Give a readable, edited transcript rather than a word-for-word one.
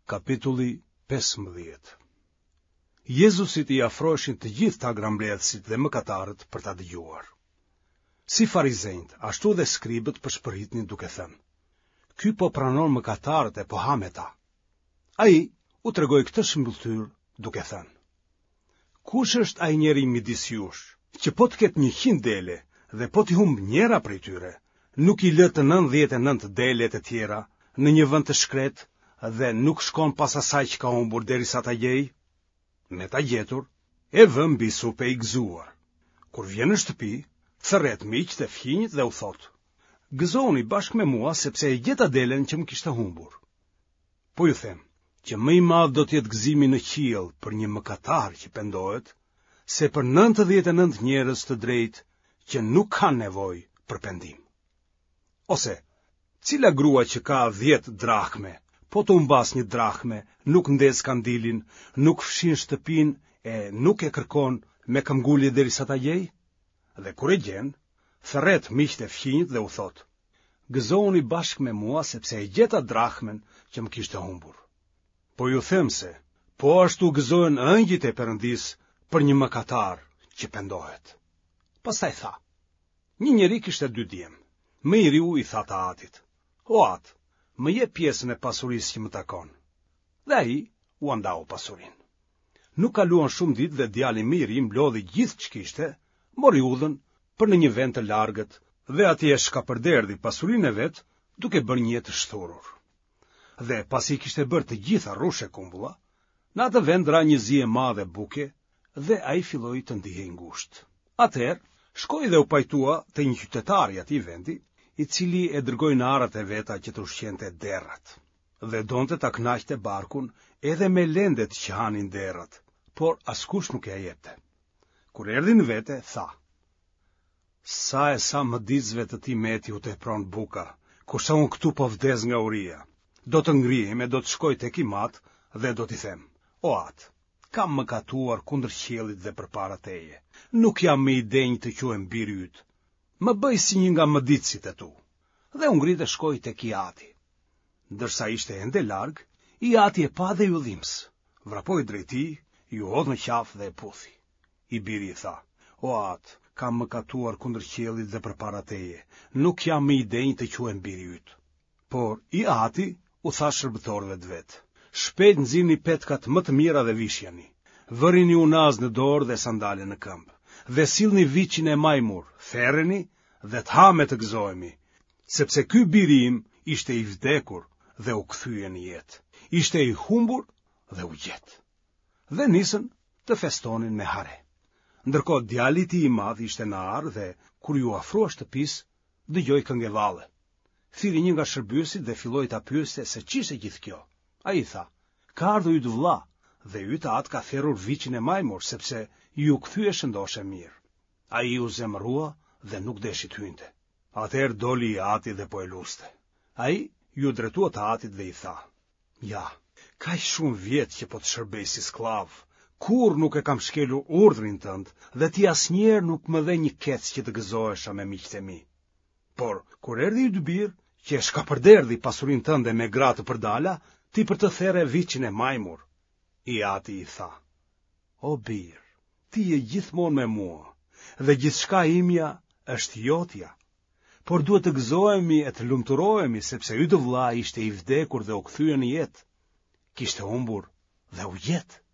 Kapitulli 15. Jezusit i afroheshin të gjithë ta grambledhësit dhe mëkatarët për ta dëgjuar. Si farizejt, ashtu dhe skribët përshpërritnin duke thënë: Ky po pranon mëkatarët e po ha me ta. Ai u tregoi këtë shembulltyr duke thënë: Kush është ai njeri midis jush, që po të ketë 100 dele dhe po t'i humb njëra prej tyre, nuk i lë të 99 delet e tjera në një vend të shkret dhe nuk shkon pas asaj që ka humbur derisa ta gjej? Me ta gjetur, e vë mbi supë e i gëzuar. Kur vjen në shtëpi, thërret miqt e fqinjt dhe u thot: Gëzoni bashkë me mua sepse e gjeta delen që më kishte humbur. Po ju them që më i madh do të jetë gëzimi në qiell për një mëkatar që pendohet, se për 99 njerëz të drejtë që nuk kanë nevojë për pendim. Ose, cila grua që ka 10 drakme, po të humbas 1 drakme, nuk ndez kandilin, nuk fshin shtëpin e nuk e kërkon me këmbgulje derisa ta gjej? Dhe kur e gjen, thërret miqt e fqinjt dhe u thot: Gëzoni bashkë me mua sepse e gjeta drakmen që më kishte humbur. Po ju them se, po ashtu gëzohen ëngjit e Perëndis për një mëkatar që pendohet. Pastaj tha: Një njeri kishte 2 djem. Më i riu i tha të atit: O atë, më jep pjesën e pasurisë që më takon. Dhe ai u andau pasurinë. Nuk kaluan shumë ditë dhe djali më i ri mblodhi gjithë që kishte, mori udhën për në një vend të largët dhe atje shkapërderdhi pasurinë e vet duke bërë një jetë shthurur. Dhe pasi kishte bërë të gjitha rrushe kumbulla, në atë vend ra një zi e madhe buke dhe ai filloi të ndihej ngushtë. Atëherë shkoi dhe u pajtua te një qytetar i atij vendi, i cili e dërgoi në arrat e veta që të ushqente derrat, dhe donte ta kënaqte barkun edhe me lendet që hanin derrat, por askush nuk ja jepte. Kur erdhi në vete, tha: Sa mëditësve të ti meti u tepron buka, kurse unë këtu po vdes nga uria. Do të ngrihem e do të shkoj tek i mat dhe do t'i them: O atë, kam mëkatuar kundër qiellit dhe përpara teje. Nuk jam me i denjë të quhem biri yt. Më bëj si një nga mëditësit e tu. Dhe u ngrit e shkoi tek i ati. Ndërsa ishte ende larg, i ati e pa dhe ju dhimbs. Vrapoi drejt tij, ju hodh në qafë dhe e puthi. I biri i tha: O atë, kam mëkatuar kundër qiellit dhe përpara teje. Nuk jam me i denjë të quhem biri yt. Por i ati u tha shërbëtorëve të vet: Shpejt nxirni petkat më të mira dhe vishjani. Vërini unaz në dorë dhe sandale në këmbë. Dhe sillni viçin e majmur, therreni dhe të ha me të gëzohemi, sepse ky biri im ishte i vdekur dhe u kthye në jetë. Ishte i humbur dhe u gjet. Dhe nisën të festonin me hare. Ndërkohë djali i tij i madh ishte në arë dhe kur ju afrua shtëpisë, dëgjoi këngëvalle. Thiri një nga shërbyesit dhe filloi ta pyeste se ç'ishte gjithë kjo. Ai tha: Ka ardhur yt vëlla dhe yt atë ka therrur viçin e majmur sepse ju kthye shëndoshe mirë. Ai u zemërua dhe nuk deshi të hynte. Atëherë doli i ati dhe po e luste. Ai ju drejtua të atit dhe i tha: Ja, kaq shumë vjet që po të shërbej si sklav, kur nuk e kam shkelur urdhrin tënd dhe ti asnjëherë nuk më dhe një kec që të gëzohesha me miqtë e mi. Por kur erdhi yt bir, që e shkapërderdhi pasurinë tënde me gra të përdala, ti për të therrë viçin e majmur. I ati i tha: O bir, ti je gjithmonë me mua, dhe gjithçka imja është jotja. Por duhet të gëzohemi e të lumturohemi, sepse yt vëlla ishte i vdekur dhe u kthye në jetë. Kishte humbur dhe u gjet.